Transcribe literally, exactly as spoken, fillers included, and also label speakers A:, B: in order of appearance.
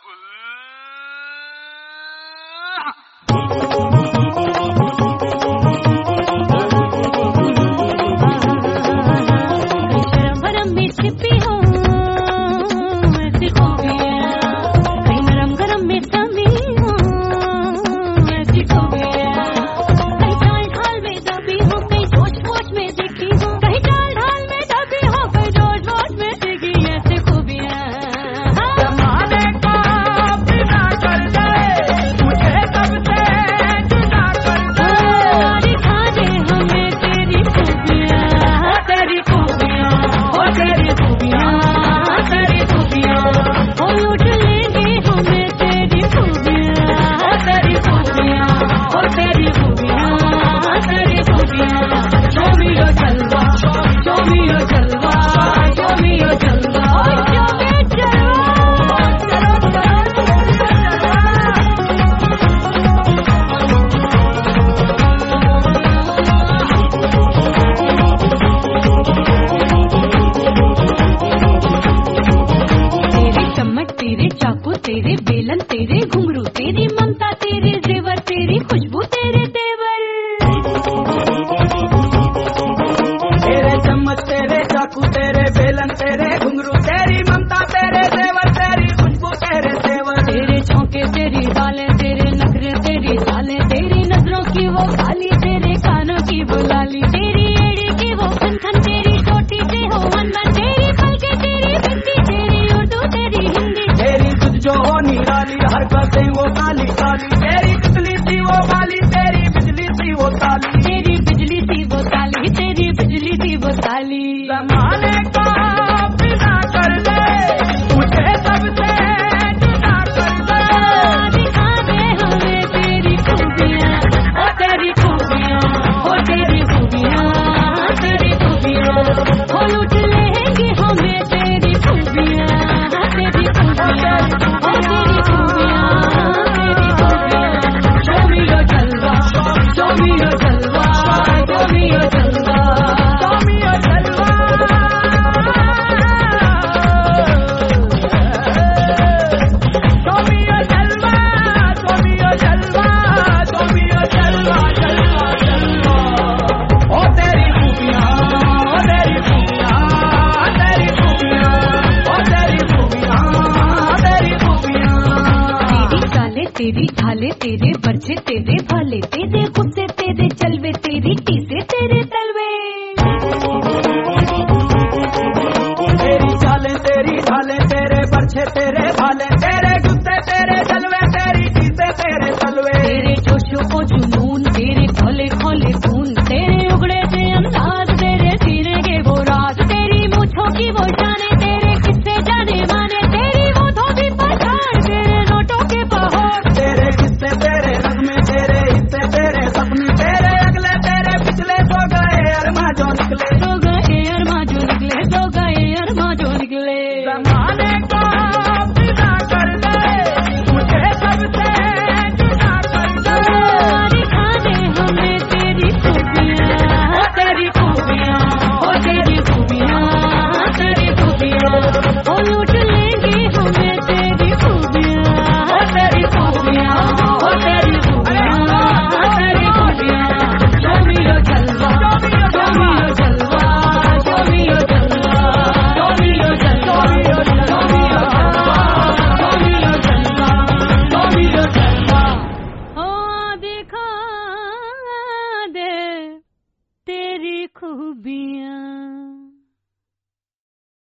A: तेरे बेलन तेरे घुंघरू तेरी ममता तेरे जेवर तेरी खुशबू तेरे तेवर।
B: तेरे चम्मच तेरे चाकू तेरे बेलन तेरे घुंघरू तेरी ममता तेरे जेवर तेरी खुशबू तेरे तेवर।
A: तेरे झोंके तेरी बालें तेरे नखरे तेरी चालें तेरी नजरों की वो काली तेरे कानों की वो लाली तेरी एड़ी की वो खनखन तेरी चोटी से हो मनमन तेरी पलके तेरी बिंदी तेरी उर्दू तेरी हिंदी
B: तेरी तुझ जो हो निराली हरकतें वो काली काली तेरी बिजली सी वो काली तेरी बिजली सी वो काली
A: तेरी बिजली सी वो काली तेरी बिजली सी वो काली।
B: ज़माने को बिना कर ले मुझे सबसे जुदा कर दे।
A: दिखा दे हमें तेरी खूबियाँ ओ तेरी खूबियाँ ओ तेरी खूबियाँ तेरी खूबियाँ ओ लूट लेंगे हमें तेरी खूबियाँ तेरी खूबियाँ ओ तेरी खूबियाँ तेरी खूबियाँ। Show me your जलवा show me your जलवा show me your जलवा
B: show me your जलवा show me your जलवा show me your जलवा show me your जलवा जलवा जलवा। ओ तेरी खूबियाँ ओ तेरी खूबियाँ तेरी खूबियाँ ओ तेरी खूबियाँ तेरी खूबियाँ।
A: तेरी चाले तेरी ढाले तेरे बरछे तेरे भाले तेरे गुस्से तेरे चलवे तेरी टीसे तेरे तलवे।
B: तेरी चालें तेरी ढालें तेरे बरछे तेरे भाले तेरे गुस्से तेरे जलवे तेरी चीज़ें तेरे तलवे।
A: तेरे जोशो को जुनून तेरे खोले खोले खून तेरे उगड़े से अंदाज तेरे सीने के वो राज तेरी मूंछों की वो शाने तेरे किस्से जाने माने तेरी वो धोबी पठान तेरे नोटों के पहाड़
B: तेरे किस्से तेरे नगमे तेरे हिस्से तेरे सपने तेरे अगले तेरे पिछले सो गए अरमा जो निकले
A: सो गए अरमा जो निकले सो गए अरमा जो निकले।
B: ज़माने को बिना कर दे मुझे सबसे जुदा कर दे।
A: दिखा दे हमें तेरी खूबियाँ ओ तेरी खूबियाँ ओ तेरी खूबियाँ तेरी खूबियाँ ओ लूट लेंगे हमें तेरी खूबियाँ ओ तेरी खूबियाँ ओ तेरी खूबियाँ तेरी खूबियाँ। Show me your जलवा show me your जलवा show me your जलवा show me your जलवा show me your जलवा show me your जलवा। ओ दिखा दे तेरी खूबियाँ।